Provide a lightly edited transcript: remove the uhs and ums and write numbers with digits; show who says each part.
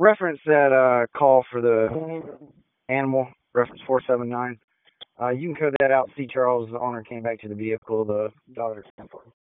Speaker 1: reference that call for the animal, reference 479. You can code that out. See, Charles, the owner, came back to the vehicle. The dog is